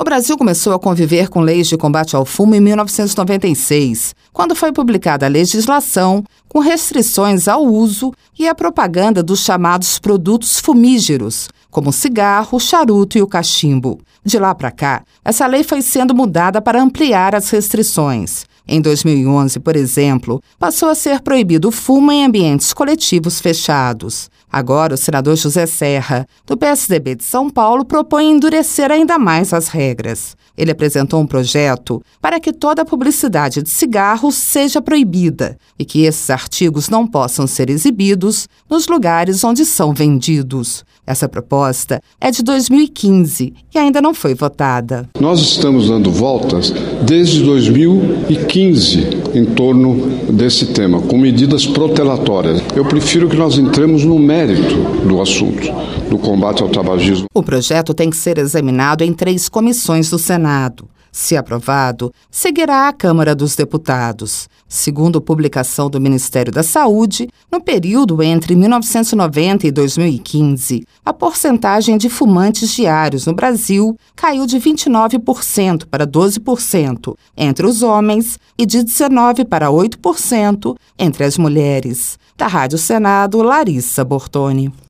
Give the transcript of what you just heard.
Brasil começou a conviver com leis de combate ao fumo em 1996, quando foi publicada a legislação com restrições ao uso e à propaganda dos chamados produtos fumígeros, como o cigarro, o charuto e o cachimbo. De lá para cá, essa lei foi sendo mudada para ampliar as restrições. Em 2011, por exemplo, passou a ser proibido o fumo em ambientes coletivos fechados. Agora, o senador José Serra, do PSDB de São Paulo, propõe endurecer ainda mais as regras. Ele apresentou um projeto para que toda a publicidade de cigarros seja proibida e que esses artigos não possam ser exibidos nos lugares onde são vendidos. Essa proposta é de 2015 e ainda não foi votada. Nós estamos dando voltas desde 2015 em torno desse tema, com medidas protelatórias. Eu prefiro que nós entremos no mérito do assunto, do combate ao tabagismo. O projeto tem que ser examinado em 3 comissões do Senado. Se aprovado, seguirá à Câmara dos Deputados. Segundo publicação do Ministério da Saúde, no período entre 1990 e 2015, a porcentagem de fumantes diários no Brasil caiu de 29% para 12% entre os homens e de 19% para 8% entre as mulheres. Da Rádio Senado, Larissa Bortoni.